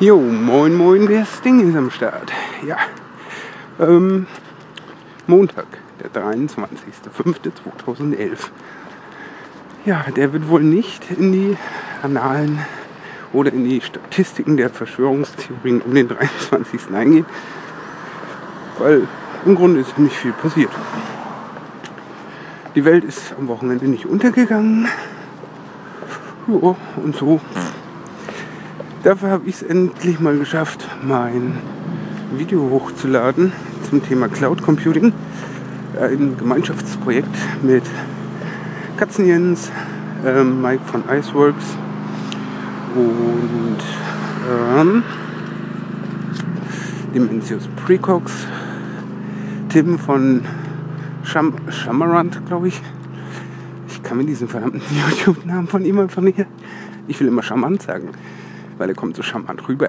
Jo, moin moin, das Ding ist am Start. Ja, Montag, der 23.05.2011. Ja, der wird wohl nicht in die Annalen oder in die Statistiken der Verschwörungstheorien um den 23. eingehen, weil im Grunde ist nicht viel passiert. Die Welt ist am Wochenende nicht untergegangen. Ja, und so. Dafür habe ich es endlich mal geschafft, mein Video hochzuladen zum Thema Cloud Computing. Ein Gemeinschaftsprojekt mit Katzenjens, Mike von Iceworks und Dimensius Precox, Tim von Shamarant, glaube ich. Ich kann mir diesen verdammten YouTube-Namen von ihm einfach nicht. Ich will immer charmant sagen, weil er kommt so charmant rüber.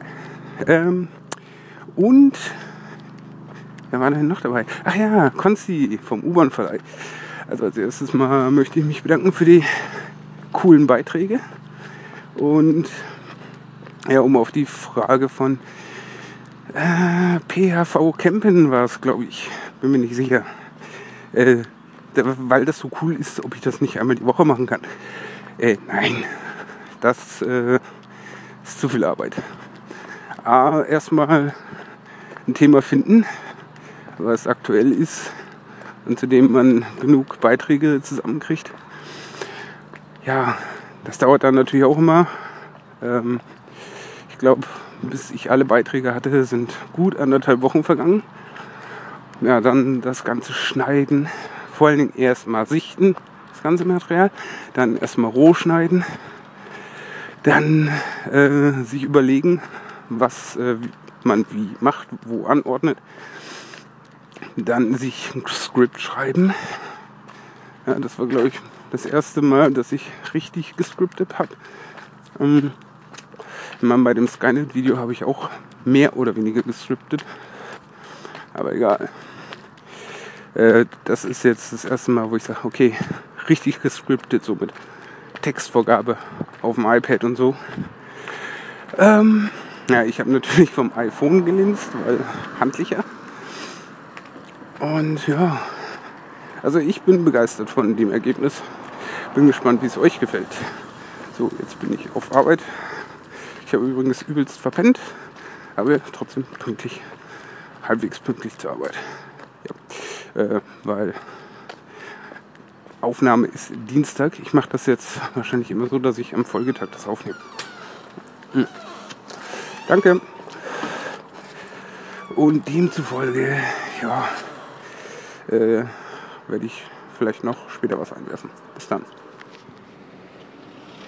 Und wer war denn noch dabei? Ach ja, Konsti vom U-Bahn-Verleih. Also als erstes mal möchte ich mich bedanken für die coolen Beiträge. Und ja, um auf die Frage von PHV Campen war es, glaube ich. Bin mir nicht sicher. Weil das so cool ist, ob ich das nicht einmal die Woche machen kann. Nein, das ist zu viel Arbeit. Erstmal ein Thema finden, was aktuell ist und zu dem man genug Beiträge zusammenkriegt. Ja, das dauert dann natürlich auch immer. Ich glaube, bis ich alle Beiträge hatte, sind gut 1,5 Wochen vergangen. Ja, dann das ganze Schneiden, vor allen Dingen erstmal sichten, das ganze Material, dann erstmal roh schneiden, dann sich überlegen, was man wie macht, wo anordnet, dann sich ein Skript schreiben. Ja, das war, glaube ich, das erste Mal, dass ich richtig gescriptet habe. Bei dem Skynet-Video habe ich auch mehr oder weniger gescriptet, aber egal. Das ist jetzt das erste Mal, wo ich sage, okay, richtig gescriptet, so mit Textvorgabe auf dem iPad und so. Ja, ich habe natürlich vom iPhone gelinst, weil handlicher. Und ja, also ich bin begeistert von dem Ergebnis. Bin gespannt, wie es euch gefällt. So, jetzt bin ich auf Arbeit. Ich habe übrigens übelst verpennt, aber trotzdem pünktlich, halbwegs pünktlich zur Arbeit. Ja, weil Aufnahme ist Dienstag. Ich mache das jetzt wahrscheinlich immer so, dass ich am Folgetag das aufnehme. Danke. Und demzufolge, ja, werde ich vielleicht noch später was einwerfen. Bis dann.